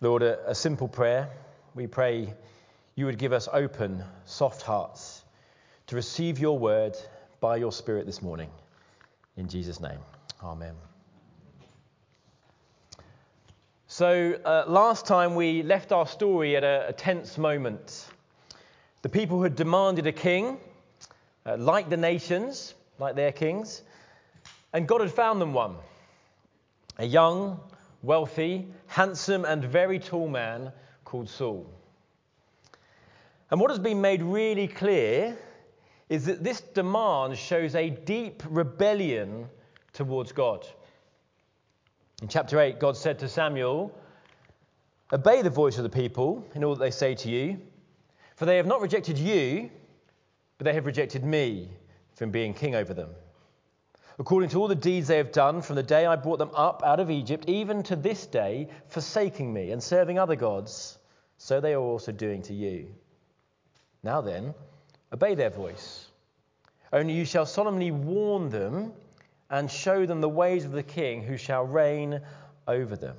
Lord, a simple prayer. We pray you would give us open, soft hearts to receive your word by your Spirit this morning. In Jesus' name, amen. So last time we left our story at a tense moment. The people had demanded a king, like the nations, like their kings, and God had found them one. A young, wealthy, handsome and very tall man called Saul. And what has been made really clear is that this demand shows a deep rebellion towards God. In chapter 8, God said to Samuel, "Obey the voice of the people in all that they say to you, for they have not rejected you, but they have rejected me from being king over them. According to all the deeds they have done from the day I brought them up out of Egypt, even to this day, forsaking me and serving other gods, so they are also doing to you. Now then, obey their voice. Only you shall solemnly warn them and show them the ways of the king who shall reign over them."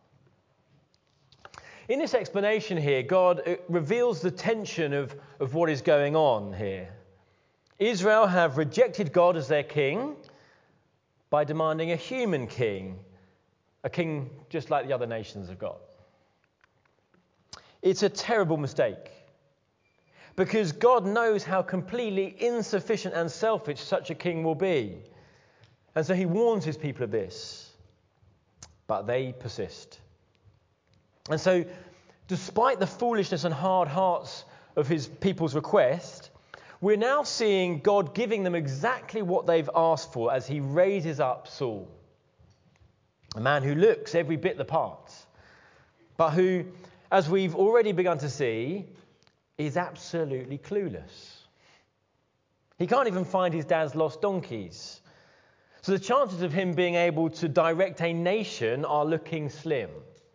In this explanation here, God reveals the tension of what is going on here. Israel have rejected God as their king by demanding a human king, a king just like the other nations have got. It's a terrible mistake, because God knows how completely insufficient and selfish such a king will be. And so he warns his people of this, but they persist. And so, despite the foolishness and hard hearts of his people's request, we're now seeing God giving them exactly what they've asked for as he raises up Saul. A man who looks every bit the part, but who, as we've already begun to see, is absolutely clueless. He can't even find his dad's lost donkeys. So the chances of him being able to direct a nation are looking slim.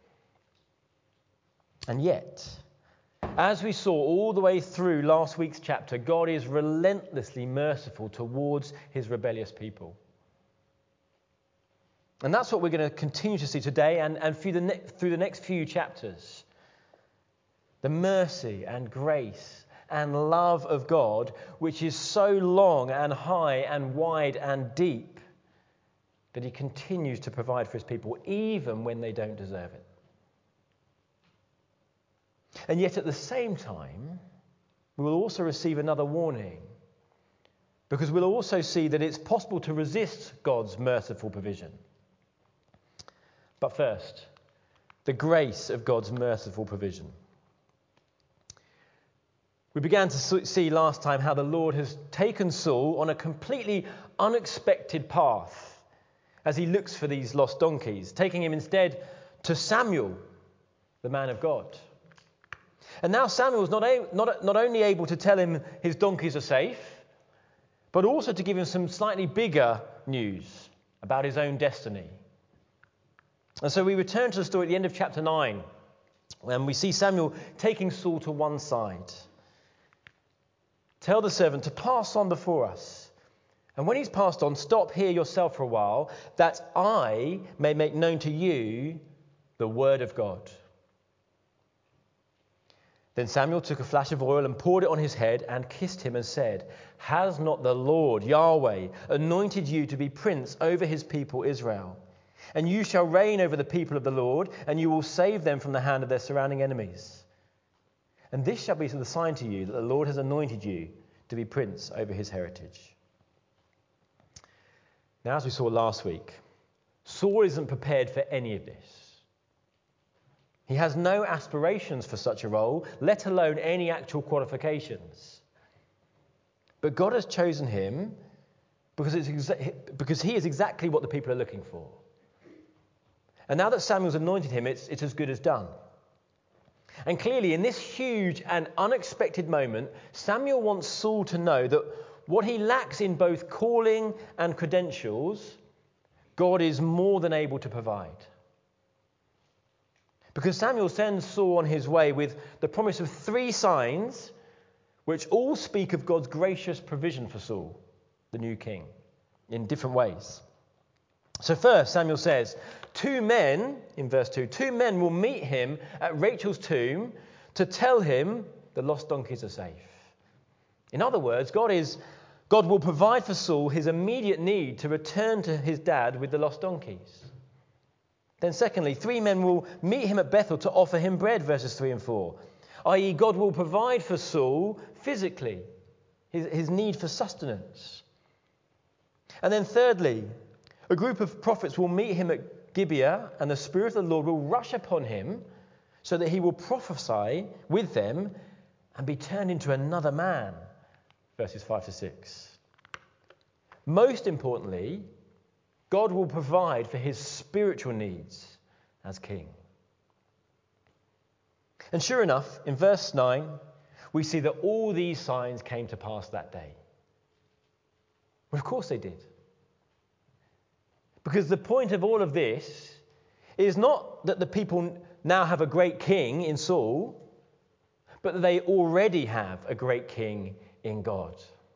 And yet, as we saw all the way through last week's chapter, God is relentlessly merciful towards his rebellious people. And that's what we're going to continue to see today and through the next few chapters. The mercy and grace and love of God, which is so long and high and wide and deep, that he continues to provide for his people even when they don't deserve it. And yet at the same time, we will also receive another warning, because we'll also see that it's possible to resist God's merciful provision. But first, the grace of God's merciful provision. We began to see last time how the Lord has taken Saul on a completely unexpected path as he looks for these lost donkeys, taking him instead to Samuel, the man of God. And now Samuel is not only able to tell him his donkeys are safe, but also to give him some slightly bigger news about his own destiny. And so we return to the story at the end of chapter 9, when we see Samuel taking Saul to one side. "Tell the servant to pass on before us. And when he's passed on, stop here yourself for a while, that I may make known to you the word of God." Then Samuel took a flash of oil and poured it on his head and kissed him and said, "Has not the Lord, Yahweh, anointed you to be prince over his people Israel? And you shall reign over the people of the Lord, and you will save them from the hand of their surrounding enemies. And this shall be the sign to you that the Lord has anointed you to be prince over his heritage." Now, as we saw last week, Saul isn't prepared for any of this. He has no aspirations for such a role, let alone any actual qualifications. But God has chosen him because he is exactly what the people are looking for. And now that Samuel's anointed him, it's as good as done. And clearly, in this huge and unexpected moment, Samuel wants Saul to know that what he lacks in both calling and credentials, God is more than able to provide. Because Samuel sends Saul on his way with the promise of 3 signs, which all speak of God's gracious provision for Saul, the new king, in different ways. So first, Samuel says, two men, in verse 2, two men will meet him at Rachel's tomb to tell him the lost donkeys are safe. In other words, God will provide for Saul his immediate need to return to his dad with the lost donkeys. Then secondly, three men will meet him at Bethel to offer him bread, verses 3 and 4. I.e., God will provide for Saul physically, his need for sustenance. And then thirdly, a group of prophets will meet him at Gibeah, and the Spirit of the Lord will rush upon him so that he will prophesy with them and be turned into another man, verses 5 to 6. Most importantly, God will provide for his spiritual needs as king. And sure enough, in verse 9, we see that all these signs came to pass that day. Well, of course they did. Because the point of all of this is not that the people now have a great king in Saul, but that they already have a great king in God.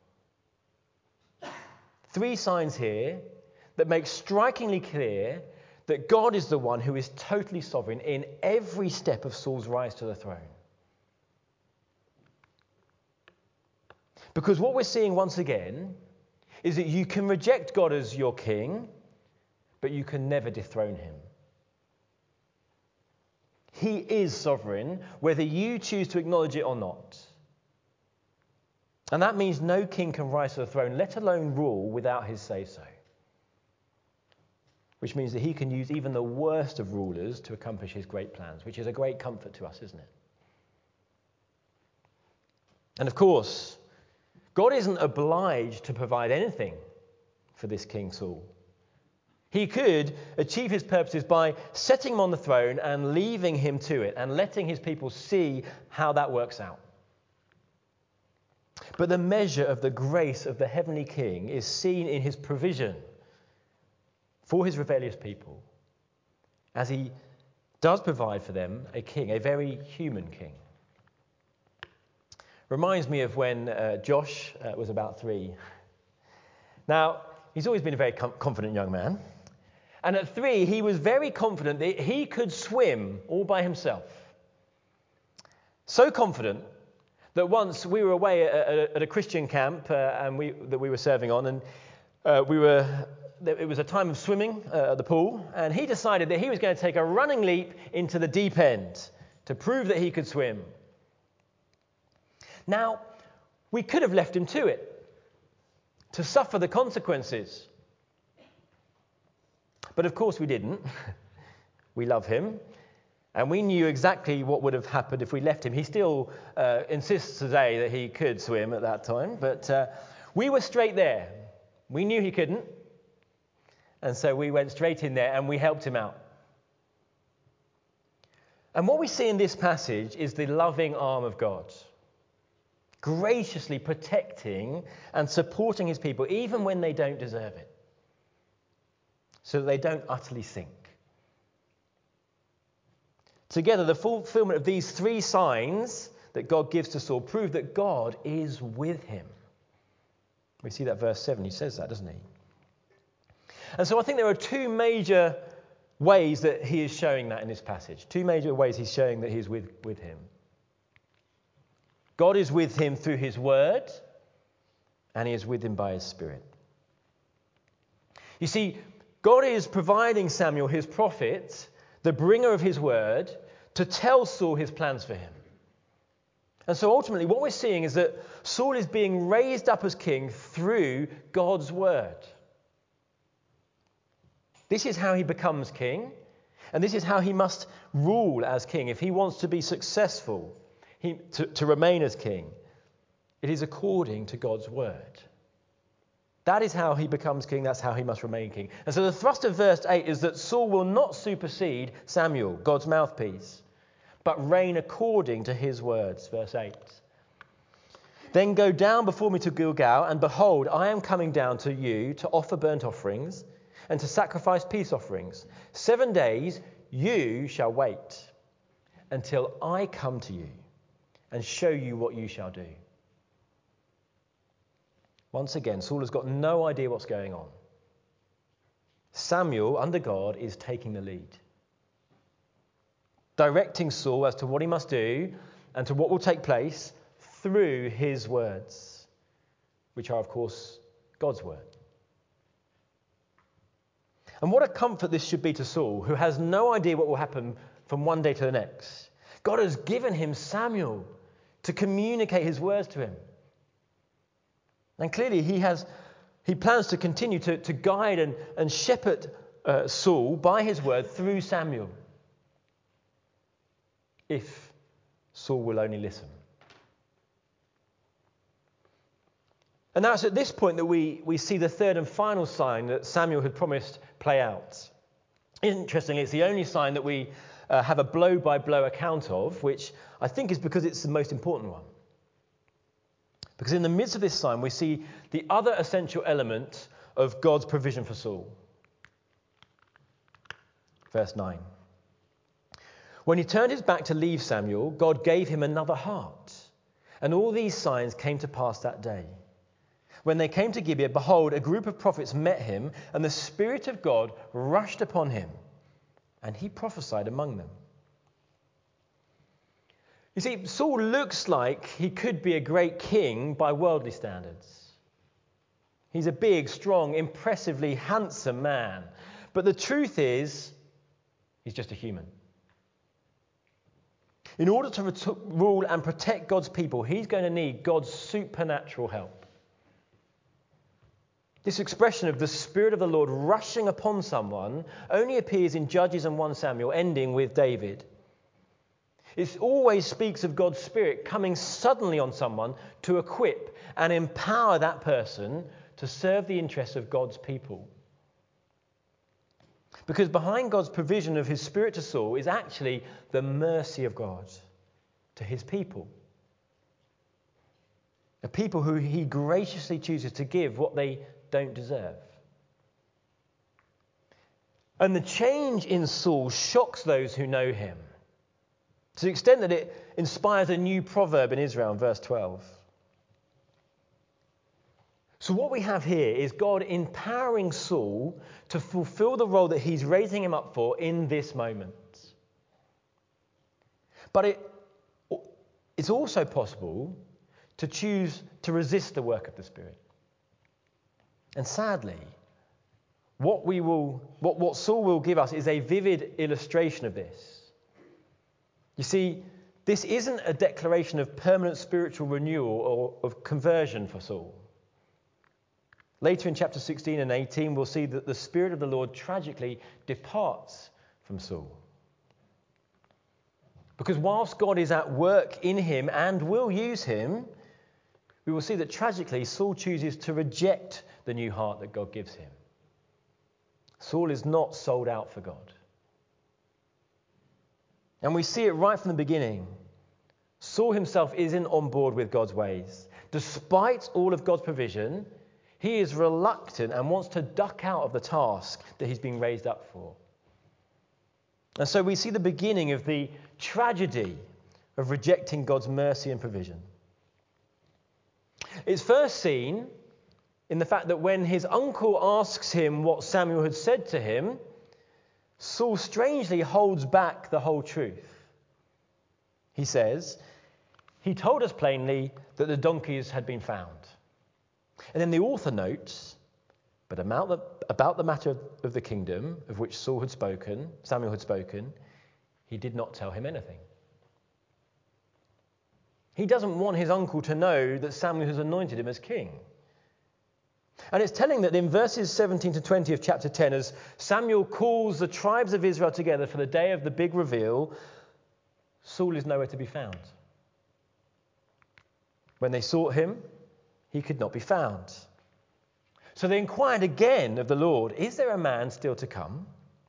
Three signs here that make strikingly clear that God is the one who is totally sovereign in every step of Saul's rise to the throne. Because what we're seeing once again is that you can reject God as your king, but you can never dethrone him. He is sovereign, whether you choose to acknowledge it or not. And that means no king can rise to the throne, let alone rule, without his say-so. Which means that he can use even the worst of rulers to accomplish his great plans, which is a great comfort to us, isn't it? And of course, God isn't obliged to provide anything for this King Saul. He could achieve his purposes by setting him on the throne and leaving him to it and letting his people see how that works out. But the measure of the grace of the heavenly King is seen in his provision for his rebellious people, as he does provide for them a king, a very human king. Reminds me of when Josh was about 3. Now, he's always been a very confident young man. And at 3, he was very confident that he could swim all by himself. So confident that once we were away at a Christian camp that we were serving on, and it was a time of swimming at the pool, and he decided that he was going to take a running leap into the deep end to prove that he could swim. Now, we could have left him to it, to suffer the consequences. But of course we didn't. We love him. And we knew exactly what would have happened if we left him. He still insists today that he could swim at that time. But we were straight there. We knew he couldn't. And so we went straight in there and we helped him out. And what we see in this passage is the loving arm of God, graciously protecting and supporting his people, even when they don't deserve it, so that they don't utterly sink. Together, the fulfillment of these 3 signs that God gives to Saul prove that God is with him. We see that verse 7, he says that, doesn't he? And so I think there are 2 major ways that he is showing that in this passage. 2 major ways he's showing that he is with him. God is with him through his word, and he is with him by his Spirit. You see, God is providing Samuel, his prophet, the bringer of his word, to tell Saul his plans for him. And so ultimately what we're seeing is that Saul is being raised up as king through God's word. This is how he becomes king, and this is how he must rule as king if he wants to be successful, to remain as king. It is according to God's word. That is how he becomes king. That's how he must remain king. And so the thrust of verse 8 is that Saul will not supersede Samuel, God's mouthpiece, but reign according to his words. Verse 8. Then go down before me to Gilgal, and behold, I am coming down to you to offer burnt offerings and to sacrifice peace offerings. 7 days you shall wait until I come to you and show you what you shall do. Once again, Saul has got no idea what's going on. Samuel, under God, is taking the lead, directing Saul as to what he must do and to what will take place through his words, which are, of course, God's word. And what a comfort this should be to Saul, who has no idea what will happen from one day to the next. God has given him Samuel to communicate his words to him. And clearly he plans to continue to guide and shepherd Saul by his word through Samuel, if Saul will only listen. And now it's at this point that we see the third and final sign that Samuel had promised play out. Interestingly, it's the only sign that we have a blow-by-blow account of, which I think is because it's the most important one. Because in the midst of this sign, we see the other essential element of God's provision for Saul. Verse 9. When he turned his back to leave Samuel, God gave him another heart. And all these signs came to pass that day. When they came to Gibeah, behold, a group of prophets met him, and the Spirit of God rushed upon him, and he prophesied among them. You see, Saul looks like he could be a great king by worldly standards. He's a big, strong, impressively handsome man. But the truth is, he's just a human. In order to rule and protect God's people, he's going to need God's supernatural help. This expression of the Spirit of the Lord rushing upon someone only appears in Judges and 1 Samuel, ending with David. It always speaks of God's Spirit coming suddenly on someone to equip and empower that person to serve the interests of God's people. Because behind God's provision of his Spirit to Saul is actually the mercy of God to his people. A people who he graciously chooses to give what they don't deserve. And the change in Saul shocks those who know him, to the extent that it inspires a new proverb in Israel in verse 12. So what we have here is God empowering Saul to fulfill the role that he's raising him up for in this moment. But it's also possible to choose to resist the work of the Spirit. And sadly, what Saul will give us is a vivid illustration of this. You see, this isn't a declaration of permanent spiritual renewal or of conversion for Saul. Later in chapter 16 and 18, we'll see that the Spirit of the Lord tragically departs from Saul. Because whilst God is at work in him and will use him, we will see that tragically Saul chooses to reject the new heart that God gives him. Saul is not sold out for God. And we see it right from the beginning. Saul himself isn't on board with God's ways. Despite all of God's provision, he is reluctant and wants to duck out of the task that he's been raised up for. And so we see the beginning of the tragedy of rejecting God's mercy and provision. It's first seen in the fact that when his uncle asks him what Samuel had said to him, Saul strangely holds back the whole truth. He says, "He told us plainly that the donkeys had been found." And then the author notes, "But about the matter of the kingdom of which Samuel had spoken, he did not tell him anything." He doesn't want his uncle to know that Samuel has anointed him as king. And it's telling that in verses 17 to 20 of chapter 10, as Samuel calls the tribes of Israel together for the day of the big reveal, Saul is nowhere to be found. When they sought him, he could not be found. So they inquired again of the Lord, "Is there a man still to come?"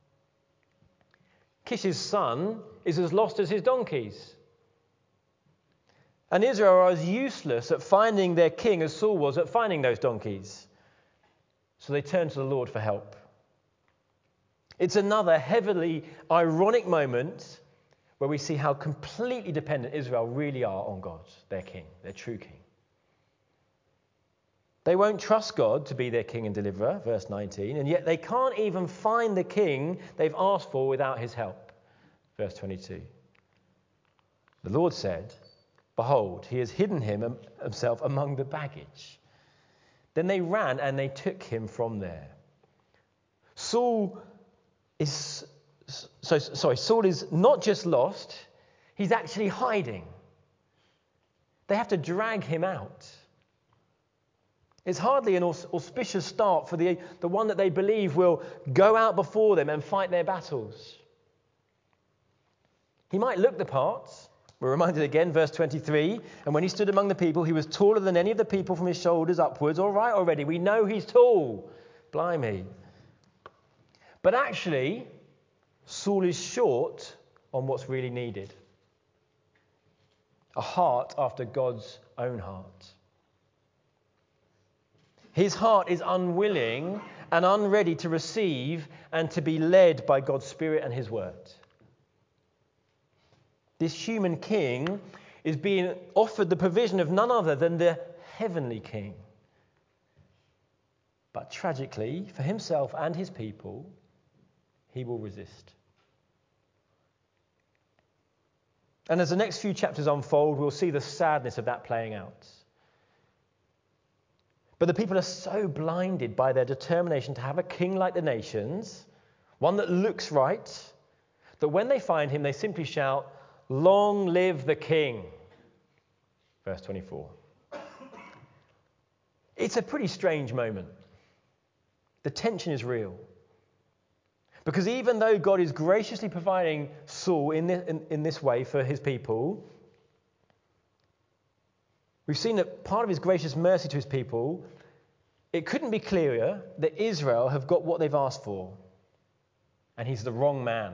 Kish's son is as lost as his donkeys. And Israel are as useless at finding their king as Saul was at finding those donkeys. So they turn to the Lord for help. It's another heavily ironic moment where we see how completely dependent Israel really are on God, their king, their true king. They won't trust God to be their king and deliverer, verse 19, and yet they can't even find the king they've asked for without his help, verse 22. The Lord said, "Behold, he has hidden himself among the baggage." Then they ran and they took him from there. Saul is not just lost, he's actually hiding. They have to drag him out. It's hardly an auspicious start for the one that they believe will go out before them and fight their battles. He might look the part. We're reminded again, verse 23, and when he stood among the people, he was taller than any of the people from his shoulders upwards. All right already, we know he's tall. Blimey. But actually, Saul is short on what's really needed. A heart after God's own heart. His heart is unwilling and unready to receive and to be led by God's Spirit and his word. This human king is being offered the provision of none other than the heavenly king. But tragically, for himself and his people, he will resist. And as the next few chapters unfold, we'll see the sadness of that playing out. But the people are so blinded by their determination to have a king like the nations, one that looks right, that when they find him, they simply shout, "Long live the king." Verse 24. It's a pretty strange moment. The tension is real. Because even though God is graciously providing Saul in this way for his people, we've seen that part of his gracious mercy to his people, it couldn't be clearer that Israel have got what they've asked for. And he's the wrong man.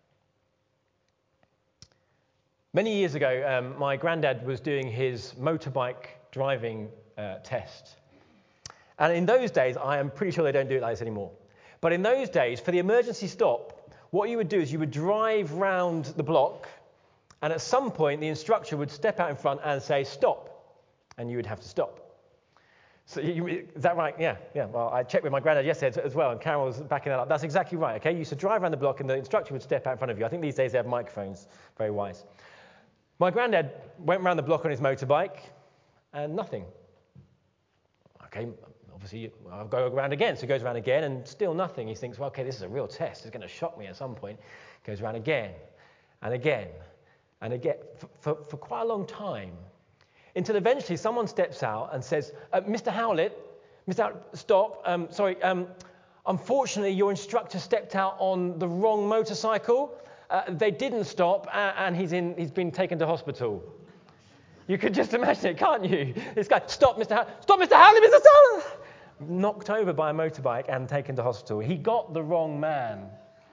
Many years ago, my granddad was doing his motorbike driving test. And in those days, I am pretty sure they don't do it like this anymore. But in those days, for the emergency stop, what you would do is you would drive round the block, and at some point the instructor would step out in front and say, "Stop," and you would have to stop. So is that right? Yeah. Well, I checked with my granddad yesterday as well, and Carol was backing that up. That's exactly right, okay? You used to drive around the block, and the instructor would step out in front of you. I think these days they have microphones. Very wise. My granddad went around the block on his motorbike, and nothing. Okay, obviously, I'll go around again. So he goes around again, and still nothing. He thinks, well, okay, this is a real test. It's going to shock me at some point. Goes around again, and again, and again, for quite a long time. Until eventually someone steps out and says, Mr. Howlett, stop. Unfortunately, your instructor stepped out on the wrong motorcycle. They didn't stop, and he's been taken to hospital. You could just imagine it, can't you? This guy, "Stop, Mr. Howlett! Stop, Mr. Howlett! Mr. Howlett!" Knocked over by a motorbike and taken to hospital. He got the wrong man.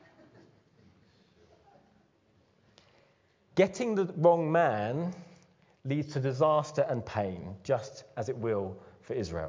Getting the wrong man leads to disaster and pain, just as it will for Israel.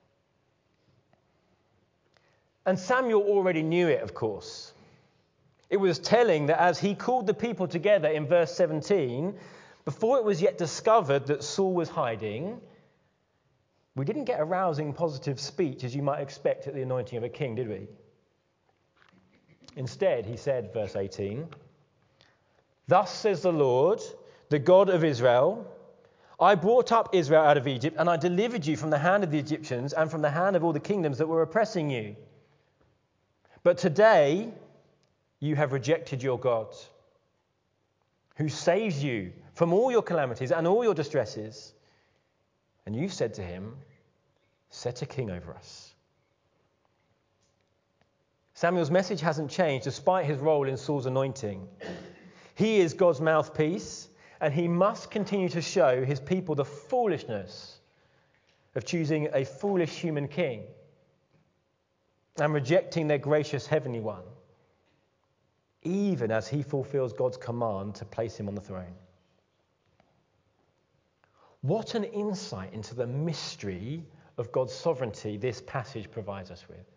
And Samuel already knew it, of course. It was telling that as he called the people together in verse 17, before it was yet discovered that Saul was hiding, we didn't get a rousing, positive speech as you might expect at the anointing of a king, did we? Instead, he said, verse 18, "Thus says the Lord, the God of Israel, I brought up Israel out of Egypt, and I delivered you from the hand of the Egyptians and from the hand of all the kingdoms that were oppressing you. But today you have rejected your God, who saves you from all your calamities and all your distresses. And you said to him, 'Set a king over us.'" Samuel's message hasn't changed despite his role in Saul's anointing. He is God's mouthpiece, and he must continue to show his people the foolishness of choosing a foolish human king and rejecting their gracious heavenly one, even as he fulfills God's command to place him on the throne. What an insight into the mystery of God's sovereignty this passage provides us with.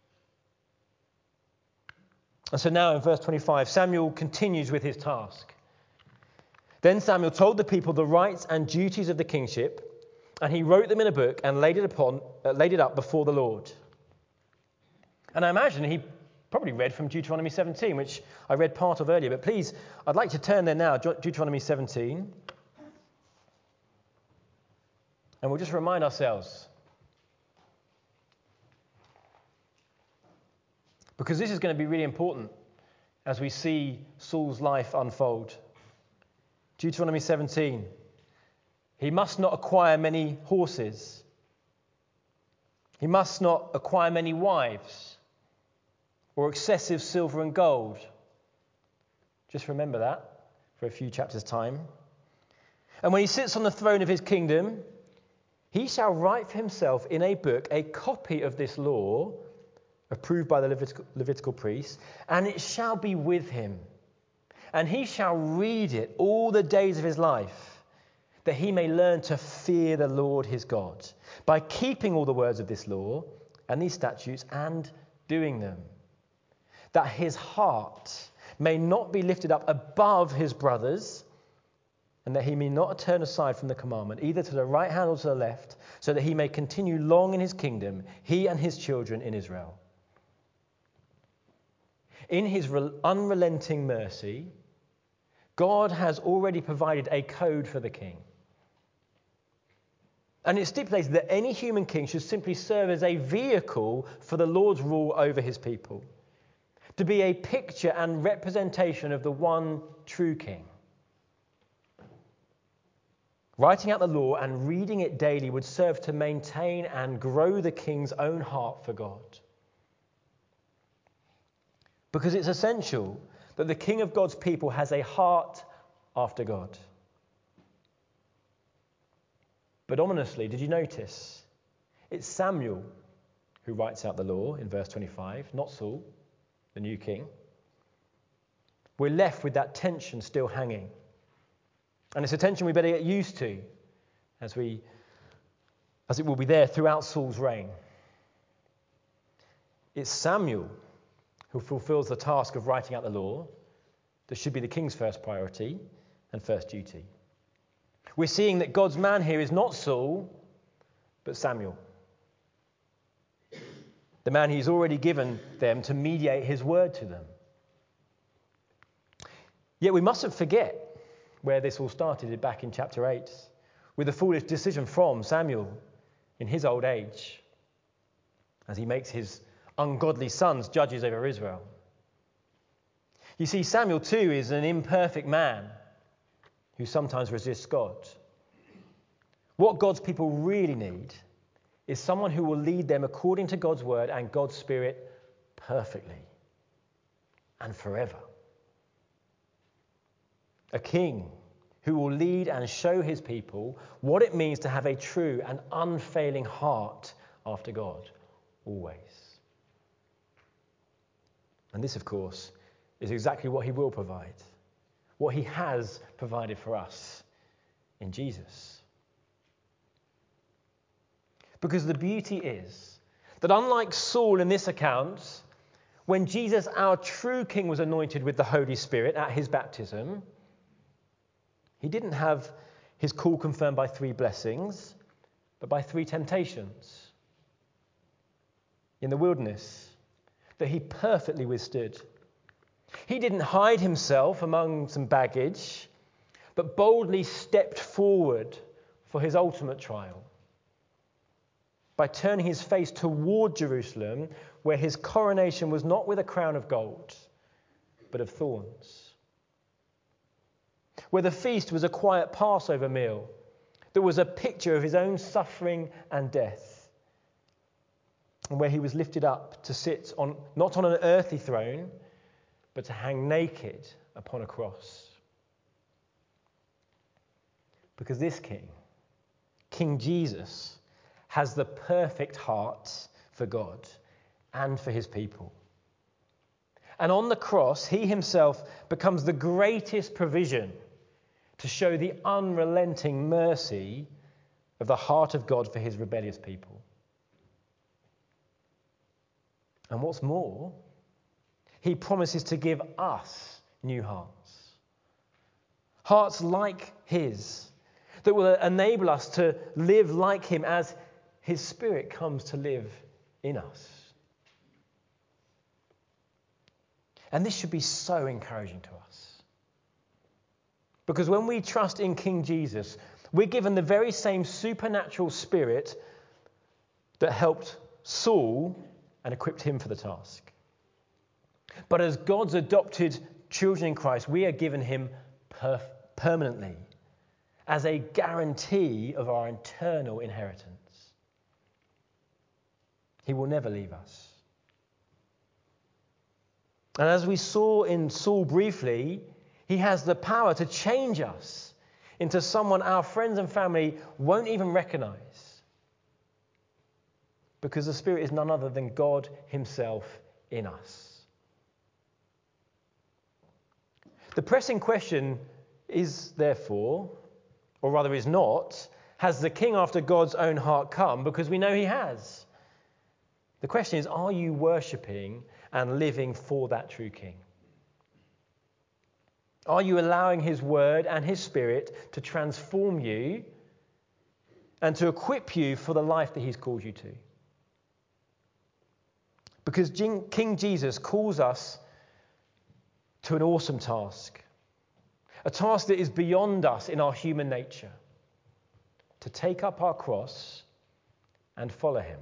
And so now in verse 25, Samuel continues with his task. Then Samuel told the people the rights and duties of the kingship and he wrote them in a book and laid it up before the Lord. And I imagine he probably read from Deuteronomy 17, which I read part of earlier. But please, I'd like to turn there now, Deuteronomy 17. And we'll just remind ourselves, because this is going to be really important as we see Saul's life unfold. Deuteronomy 17. He must not acquire many horses. He must not acquire many wives or excessive silver and gold. Just remember that for a few chapters' time. And when he sits on the throne of his kingdom, he shall write for himself in a book a copy of this law, approved by the Levitical priests, and it shall be with him. And he shall read it all the days of his life, that he may learn to fear the Lord his God, by keeping all the words of this law and these statutes and doing them, that his heart may not be lifted up above his brothers, and that he may not turn aside from the commandment, either to the right hand or to the left, so that he may continue long in his kingdom, he and his children in Israel. In his unrelenting mercy, God has already provided a code for the king. And it stipulates that any human king should simply serve as a vehicle for the Lord's rule over his people, to be a picture and representation of the one true king. Writing out the law and reading it daily would serve to maintain and grow the king's own heart for God. Because it's essential that the king of God's people has a heart after God. But ominously, did you notice? It's Samuel who writes out the law in verse 25, not Saul, the new king. We're left with that tension still hanging. And it's a tension we better get used to as it will be there throughout Saul's reign. It's Samuel who fulfills the task of writing out the law that should be the king's first priority and first duty. We're seeing that God's man here is not Saul, but Samuel. The man he's already given them to mediate his word to them. Yet we mustn't forget where this all started back in chapter 8, with a foolish decision from Samuel in his old age, as he makes his ungodly sons judges over Israel. You see, Samuel too is an imperfect man who sometimes resists God. What God's people really need is someone who will lead them according to God's word and God's Spirit perfectly and forever. A king who will lead and show his people what it means to have a true and unfailing heart after God, always. And this, of course, is exactly what he will provide, what he has provided for us in Jesus. Because the beauty is that unlike Saul in this account, when Jesus, our true king, was anointed with the Holy Spirit at his baptism, he didn't have his call confirmed by 3 blessings, but by 3 temptations in the wilderness that he perfectly withstood. He didn't hide himself among some baggage, but boldly stepped forward for his ultimate trial by turning his face toward Jerusalem, where his coronation was not with a crown of gold, but of thorns. Where the feast was a quiet Passover meal that was a picture of his own suffering and death. And where he was lifted up to sit on, not on an earthly throne, but to hang naked upon a cross. Because this king, King Jesus, has the perfect heart for God and for his people. And on the cross, he himself becomes the greatest provision to show the unrelenting mercy of the heart of God for his rebellious people. And what's more, he promises to give us new hearts. Hearts like his, that will enable us to live like him as his Spirit comes to live in us. And this should be so encouraging to us. Because when we trust in King Jesus, we're given the very same supernatural Spirit that helped Saul and equipped him for the task. But as God's adopted children in Christ, we are given him permanently as a guarantee of our eternal inheritance. He will never leave us. And as we saw in Saul briefly, he has the power to change us into someone our friends and family won't even recognize. Because the Spirit is none other than God himself in us. The pressing question is therefore, or rather is not, has the king after God's own heart come? Because we know he has. The question is, are you worshipping and living for that true king? Are you allowing his word and his Spirit to transform you and to equip you for the life that he's called you to? Because King Jesus calls us to an awesome task. A task that is beyond us in our human nature. To take up our cross and follow him.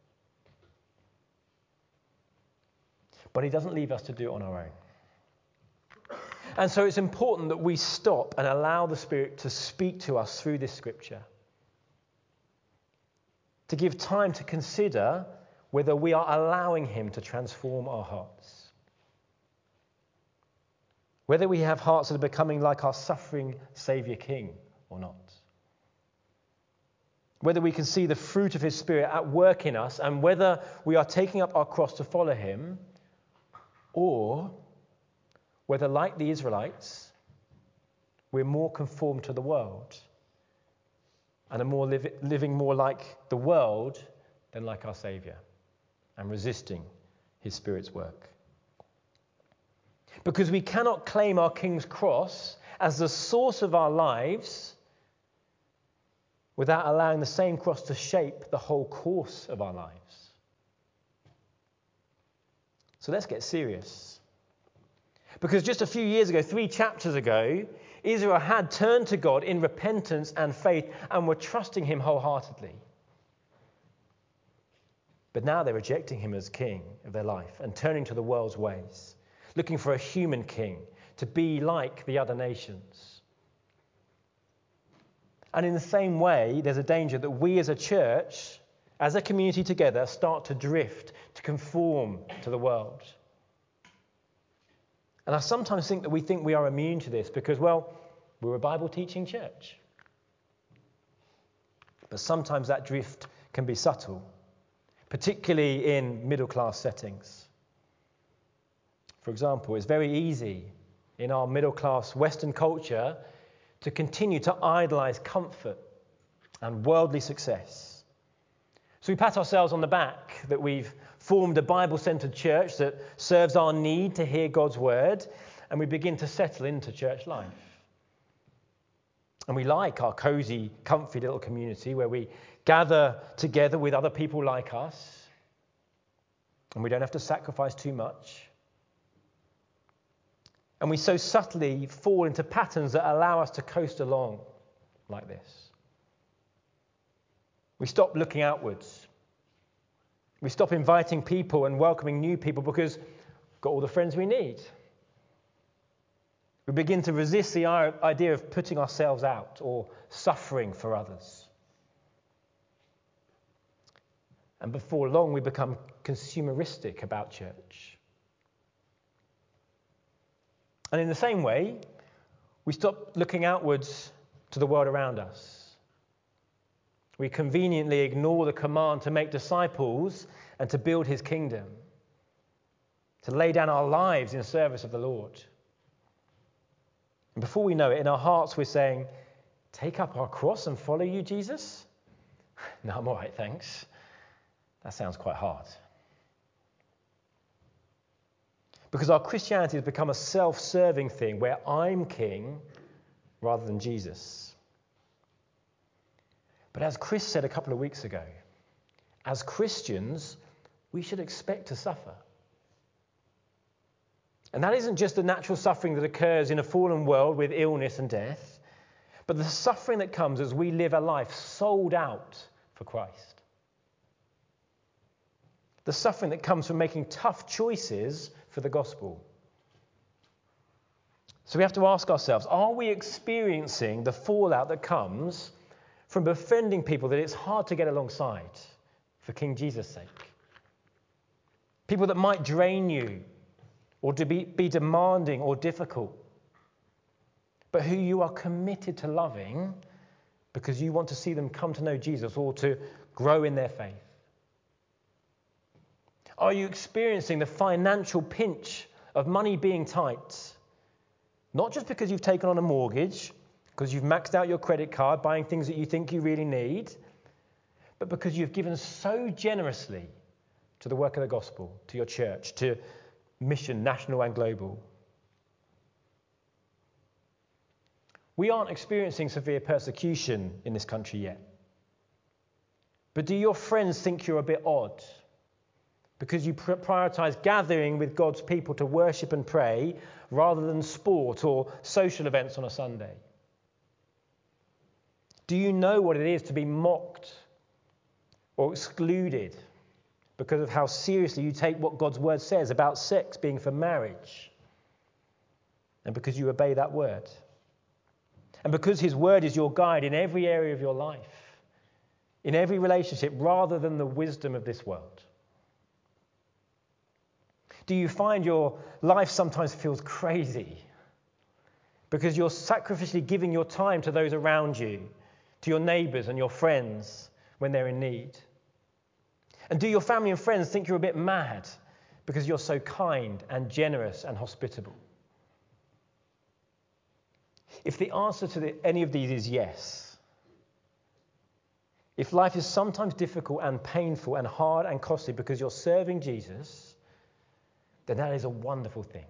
But he doesn't leave us to do it on our own. And so it's important that we stop and allow the Spirit to speak to us through this scripture. To give time to consider whether we are allowing him to transform our hearts. Whether we have hearts that are becoming like our suffering Saviour King or not. Whether we can see the fruit of his Spirit at work in us, and whether we are taking up our cross to follow him, or whether, like the Israelites, we're more conformed to the world and are living more like the world than like our Saviour, and resisting his Spirit's work. Because we cannot claim our King's cross as the source of our lives without allowing the same cross to shape the whole course of our lives. So let's get serious. Because just a few years ago, 3 chapters ago, Israel had turned to God in repentance and faith and were trusting him wholeheartedly. But now they're rejecting him as king of their life and turning to the world's ways, looking for a human king to be like the other nations. And in the same way, there's a danger that we as a church, as a community together, start to drift, to conform to the world. And I sometimes think that we think we are immune to this because, well, we're a Bible teaching church. But sometimes that drift can be subtle, particularly in middle class settings. For example, it's very easy in our middle class Western culture to continue to idolize comfort and worldly success. So we pat ourselves on the back that we've formed a Bible-centered church that serves our need to hear God's word, and we begin to settle into church life. And we like our cozy, comfy little community where we gather together with other people like us, and we don't have to sacrifice too much. And we so subtly fall into patterns that allow us to coast along like this. We stop looking outwards. We stop inviting people and welcoming new people because we've got all the friends we need. We begin to resist the idea of putting ourselves out or suffering for others. And before long, we become consumeristic about church. And in the same way, we stop looking outwards to the world around us. We conveniently ignore the command to make disciples and to build his kingdom, to lay down our lives in service of the Lord. And before we know it, in our hearts we're saying, take up our cross and follow you, Jesus? No, I'm all right, thanks. That sounds quite hard. Because our Christianity has become a self-serving thing where I'm king rather than Jesus. But as Chris said a couple of weeks ago, as Christians, we should expect to suffer. And that isn't just the natural suffering that occurs in a fallen world with illness and death, but the suffering that comes as we live a life sold out for Christ. The suffering that comes from making tough choices for the gospel. So we have to ask ourselves, are we experiencing the fallout that comes from befriending people that it's hard to get alongside for King Jesus' sake? People that might drain you or to be demanding or difficult, but who you are committed to loving because you want to see them come to know Jesus or to grow in their faith. Are you experiencing the financial pinch of money being tight? Not just because you've taken on a mortgage, because you've maxed out your credit card, buying things that you think you really need, but because you've given so generously to the work of the gospel, to your church, to mission, national and global. We aren't experiencing severe persecution in this country yet. But do your friends think you're a bit odd because you prioritize gathering with God's people to worship and pray rather than sport or social events on a Sunday? Do you know what it is to be mocked or excluded because of how seriously you take what God's word says about sex being for marriage, and because you obey that word? And because his word is your guide in every area of your life, in every relationship, rather than the wisdom of this world? Do you find your life sometimes feels crazy because you're sacrificially giving your time to those around you, to your neighbours and your friends when they're in need? And do your family and friends think you're a bit mad because you're so kind and generous and hospitable? If the answer to any of these is yes, if life is sometimes difficult and painful and hard and costly because you're serving Jesus, then that is a wonderful thing.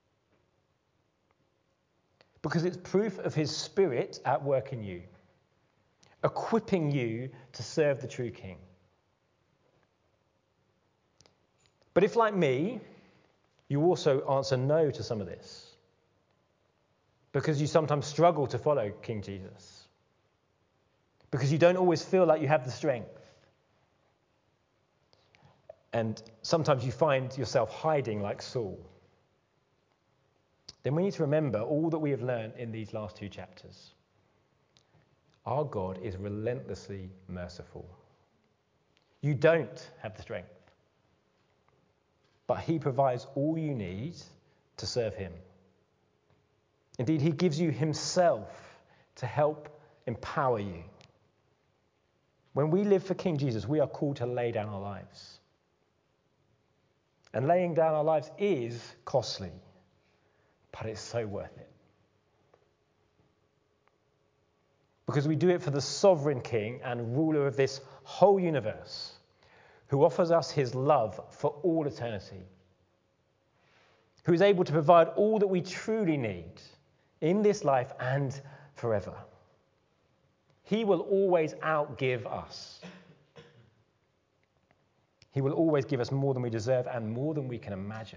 Because it's proof of his Spirit at work in you, equipping you to serve the true King. But if, like me, you also answer no to some of this, because you sometimes struggle to follow King Jesus, because you don't always feel like you have the strength, and sometimes you find yourself hiding like Saul, then we need to remember all that we have learned in these last two chapters. Our God is relentlessly merciful. You don't have the strength, but he provides all you need to serve him. Indeed, he gives you himself to help empower you. When we live for King Jesus, we are called to lay down our lives. And laying down our lives is costly, but it's so worth it. Because we do it for the sovereign King and ruler of this whole universe, who offers us his love for all eternity, who is able to provide all that we truly need in this life and forever. He will always outgive us. He will always give us more than we deserve and more than we can imagine.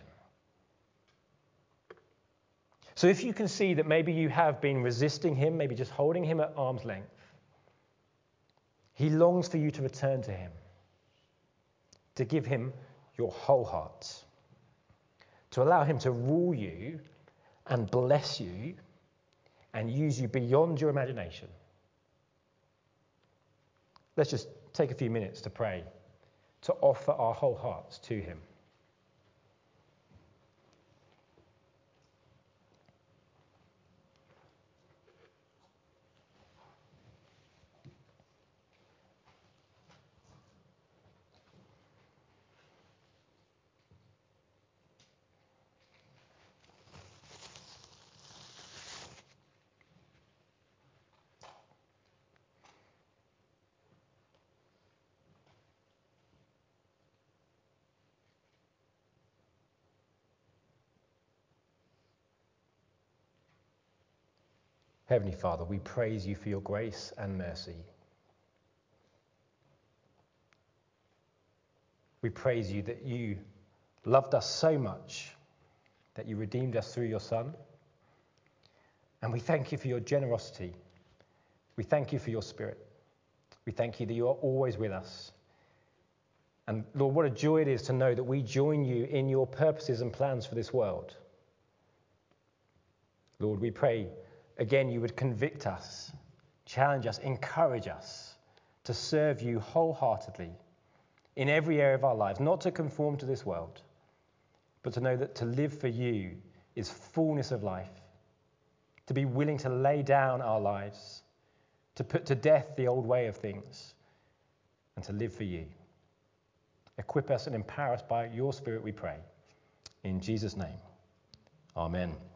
So if you can see that maybe you have been resisting him, maybe just holding him at arm's length, he longs for you to return to him, to give him your whole heart, to allow him to rule you and bless you and use you beyond your imagination. Let's just take a few minutes to pray, to offer our whole hearts to him. Heavenly Father, we praise you for your grace and mercy. We praise you that you loved us so much that you redeemed us through your Son. And we thank you for your generosity. We thank you for your Spirit. We thank you that you are always with us. And Lord, what a joy it is to know that we join you in your purposes and plans for this world. Lord, we pray again you would convict us, challenge us, encourage us to serve you wholeheartedly in every area of our lives, not to conform to this world, but to know that to live for you is fullness of life, to be willing to lay down our lives, to put to death the old way of things, and to live for you. Equip us and empower us by your Spirit, we pray. In Jesus' name, amen.